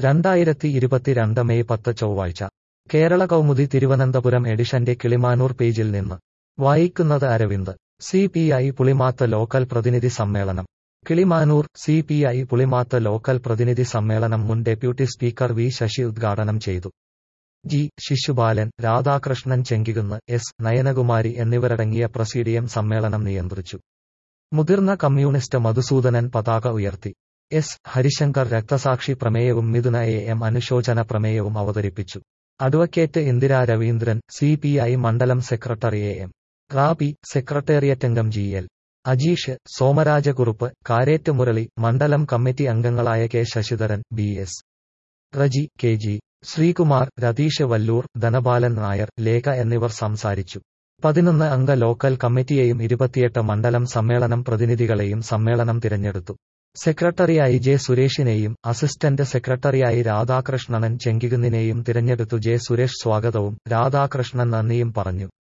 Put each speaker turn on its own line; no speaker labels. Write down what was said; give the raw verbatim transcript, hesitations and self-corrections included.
രണ്ടായിരത്തി ഇരുപത്തിരണ്ട് മെയ് പത്ത് ചൊവ്വാഴ്ച കേരള കൗമുദി തിരുവനന്തപുരം എഡിഷന്റെ കിളിമാനൂർ പേജിൽ നിന്ന് വായിക്കുന്നത് Aravind. C P I Pulimath local പ്രതിനിധി സമ്മേളനം. Kilimanoor. C P I Pulimath local പ്രതിനിധി സമ്മേളനം മുൻ ഡെപ്യൂട്ടി സ്പീക്കർ വി ശശി ഉദ്ഘാടനം ചെയ്തു. ജി ശിശുപാലൻ, രാധാകൃഷ്ണൻ ചെങ്കികുന്ന്, എസ് നയനകുമാരി എന്നിവരടങ്ങിയ പ്രസീഡിയം സമ്മേളനം നിയന്ത്രിച്ചു. മുതിർന്ന കമ്മ്യൂണിസ്റ്റ് മധുസൂദനൻ പതാക ഉയർത്തി. എസ് ഹരിശങ്കർ രക്തസാക്ഷി പ്രമേയവും മിഥുന എ എം അനുശോചന പ്രമേയവും അവതരിപ്പിച്ചു. Advocate Indira Raveendran, C P I മണ്ഡലം സെക്രട്ടറി എ എം റാബി, സെക്രട്ടേറിയറ്റംഗം ജി എൽ അജീഷ്, സോമരാജകുറുപ്പ്, കാരേറ്റ് മുരളി, മണ്ഡലം കമ്മിറ്റി അംഗങ്ങളായ K Sasidharan, B S Reji, K G Sreekumar, Ratheesh Vallur, Dhanapalan Nair, Lekha എന്നിവർ സംസാരിച്ചു. പതിനൊന്ന് അംഗ ലോക്കൽ കമ്മിറ്റിയെയും ഇരുപത്തിയെട്ട് മണ്ഡലം സമ്മേളനം പ്രതിനിധികളെയും സമ്മേളനം തിരഞ്ഞെടുത്തു. സെക്രട്ടറിയായി ജെ സുരേഷിനെയും അസിസ്റ്റന്റ് സെക്രട്ടറിയായി രാധാകൃഷ്ണൻ ചെങ്കികുന്നിനെയും തിരഞ്ഞെടുത്തു. ജെ സുരേഷ് സ്വാഗതവും രാധാകൃഷ്ണൻ നന്ദിയും പറഞ്ഞു.